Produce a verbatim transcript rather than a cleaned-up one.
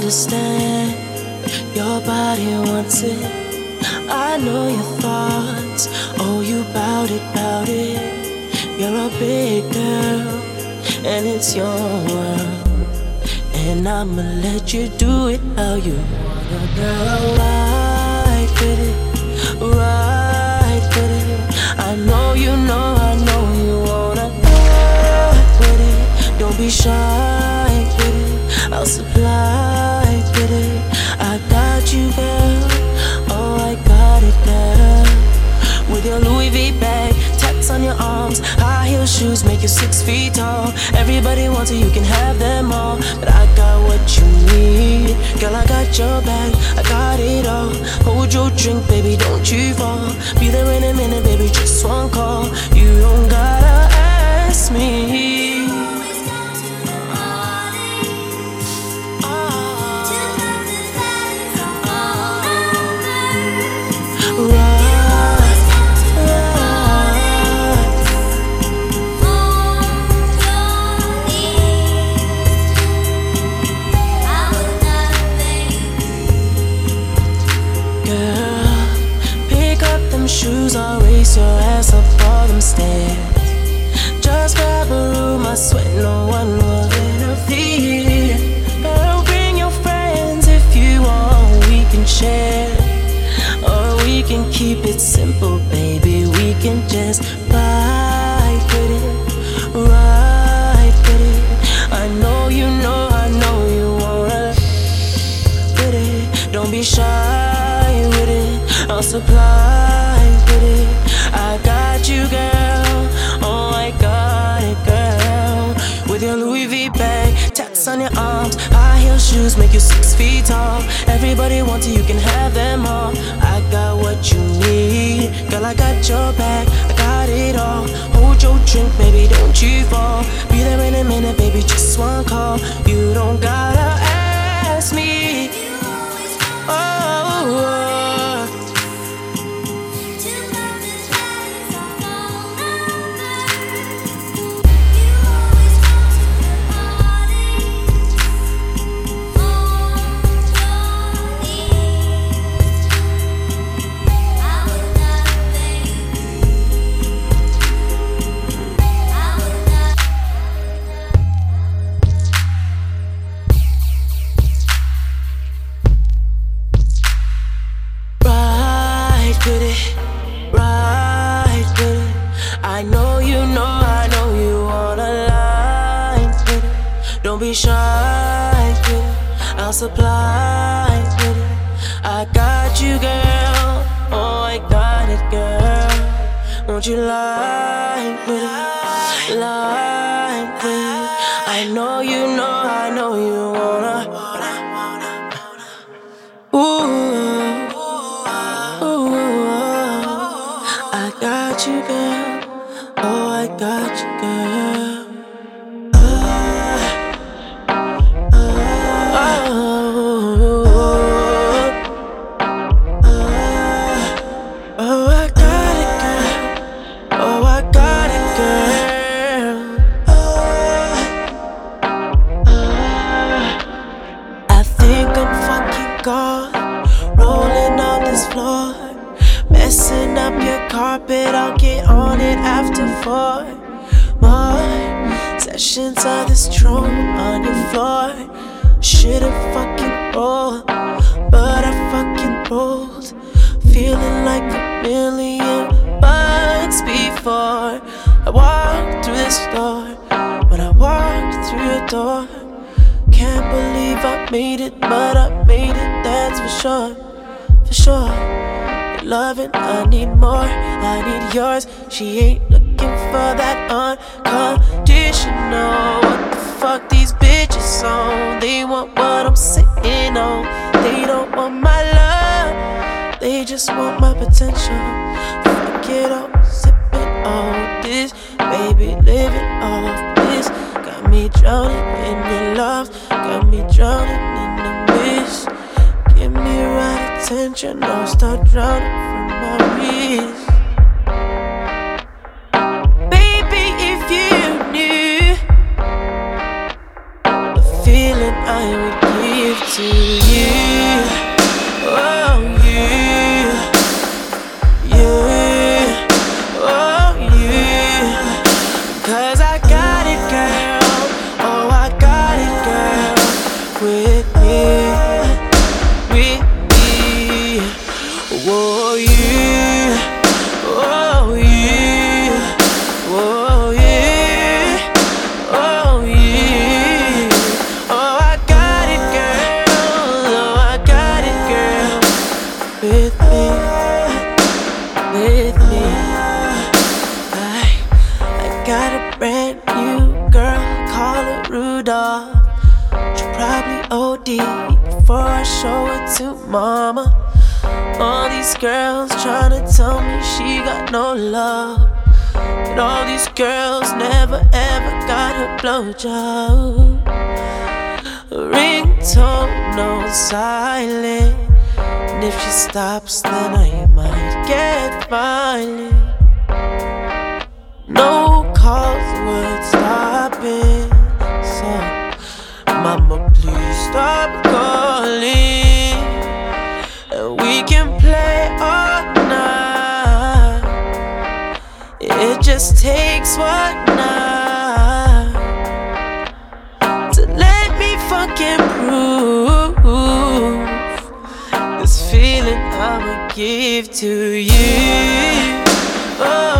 understand. Your body wants it. I know your thoughts. Oh, you bout it, bout it. You're a big girl, and it's your world. And I'ma let you do it how you wanna, girl. Ride with it, ride with it. I know you know, I know you wanna ride with it. Don't be shy with it, I'll supply with it. I got you, girl. Oh, I got it, girl. With your Louis V bag, tats on your arms, high heel shoes make you six feet tall. Everybody wants it, you can have them all, but I got what you need. Girl, I got your back, I got it all. Hold your drink, baby, don't you fall. Be there in a minute, baby, just one call. You don't gotta ask me. Shoes, I'll race your ass up all them stairs. Just grab a room, I sweat no one will interfere. Girl, bring your friends if you want, we can share. Or we can keep it simple, baby, we can just ride with it, ride with it. I know you know, I know you wanna with it. Don't be shy with it, I'll supply. I got you, girl. Oh, I got it, girl. With your Louis V bag, tats on your arms, high heel shoes make you six feet tall. Everybody wants it, you can have them all. I got what you need. Girl, I got your back, I got it all. Hold your drink, baby, don't you fall. Be there in a minute, baby, just one call. You don't gotta ask me. Oh, oh. I know you know, I know you wanna line with it. Don't be shy with it, I'll supply with it. I got you, girl. Oh, I got it, girl. Won't you line with it, line with it. I know you know, I know you wanna. Ooh, ooh, I got you, girl. Oh, I got you, girl. Uh, uh, oh, uh, oh, I got it, girl. Oh, I got it, girl. Uh, uh, I think I'm fucking gone, rolling on this floor. Messing up your carpet, I'll get on it after four more sessions of this throne on your floor. Should've fucking rolled, but I fucking rolled. Feeling like a million bucks before I walked through this door. When I walked through your door, can't believe I made it, but I made it, that's for sure, for sure. Loving, I need more, I need yours. She ain't looking for that unconditional. What the fuck these bitches on? They want what I'm sitting on. They don't want my love, they just want my potential. Fuck it all, sipping on this, baby, living off this. Got me drowning in your love, got me drowning in the mist. Give me right attention, don't start drowning from my wrist. Baby, if you knew the feeling I would give to mama. All these girls tryna tell me she got no love, and all these girls never ever got a blowjob. Ringtone no silent, and if she stops then I might get violent. No calls worth stopping, so mama please stop calling, and we can play all night. It just takes one night to let me fucking prove this feeling I'ma give to you. Oh.